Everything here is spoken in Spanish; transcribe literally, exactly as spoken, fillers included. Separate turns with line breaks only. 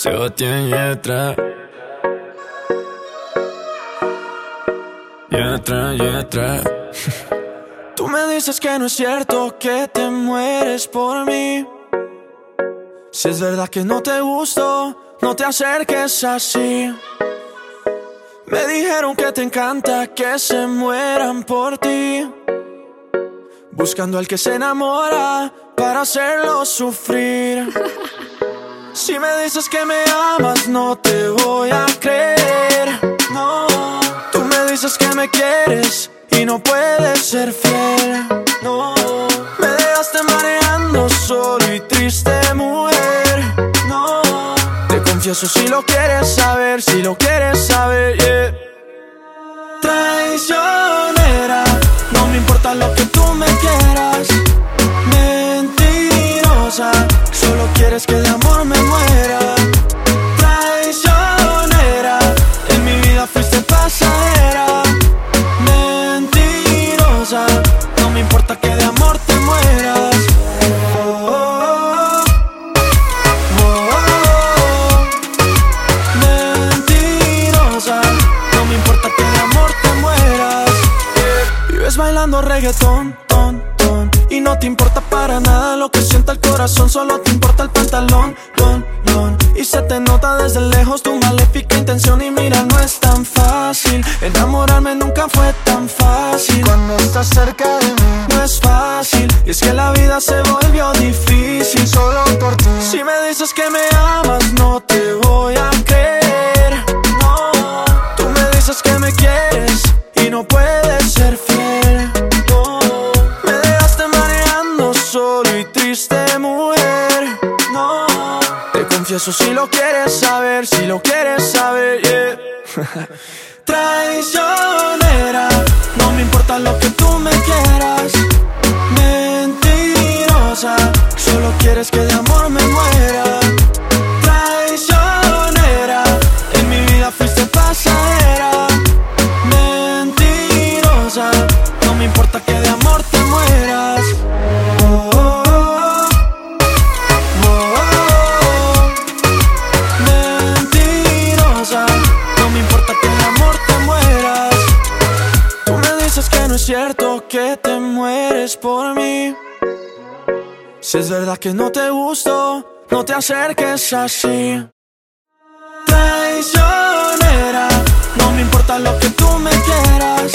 Sebastián Yatra. Yatra, Yatra.
Tú me dices que no es cierto, que te mueres por mí. Si es verdad que no te gusto, no te acerques así. Me dijeron que te encanta que se mueran por ti, buscando al que se enamora para hacerlo sufrir. Si me dices que me amas, no te voy a creer. No, tú me dices que me quieres y no puedes ser fiel. No, me dejaste mareando solo y triste, mujer. No, te confieso si lo quieres saber, si lo quieres saber, yeah. Traicionera, no me importa lo que tú me quieras. Mentirosa, solo quieres que de amor me muera. Traicionera, en mi vida fuiste pasajera. Mentirosa, no me importa que de amor te mueras. Oh, oh, oh, oh, oh. Mentirosa, no me importa que de amor te mueras. Vives bailando reggaetón, ton, ton, y no te importa para nada lo que sienta el corazón. Solo te importa el pantalón, don, don. Y se te nota desde lejos tu maléfica intención. Y mira, no es tan fácil, enamorarme nunca fue tan fácil.
Cuando estás cerca de mí
no es fácil, y es que la vida se volvió difícil
solo por ti.
Si me dices que me amas, no te voy a creer. No, tú me dices que me quieres y no puedes ser fiel. No, me dejaste mareando solo y triste, mujer. No, te confieso si lo quieres saber, si lo quieres saber, yeah. Traicionera, no me importa lo que tú me quieras. Mentirosa, solo quieres que de amor me muera. Traicionera, en mi vida fuiste pasajera. Mentirosa, no me importa que de amor te mueras. Oh, oh, oh, oh, oh. Mentirosa, no me importa que de amor te mueras. Tú me dices que no es cierto, que te mueres por mí. Si es verdad que no te gusto, no te acerques así. Traicionera, no me importa lo que tú me quieras.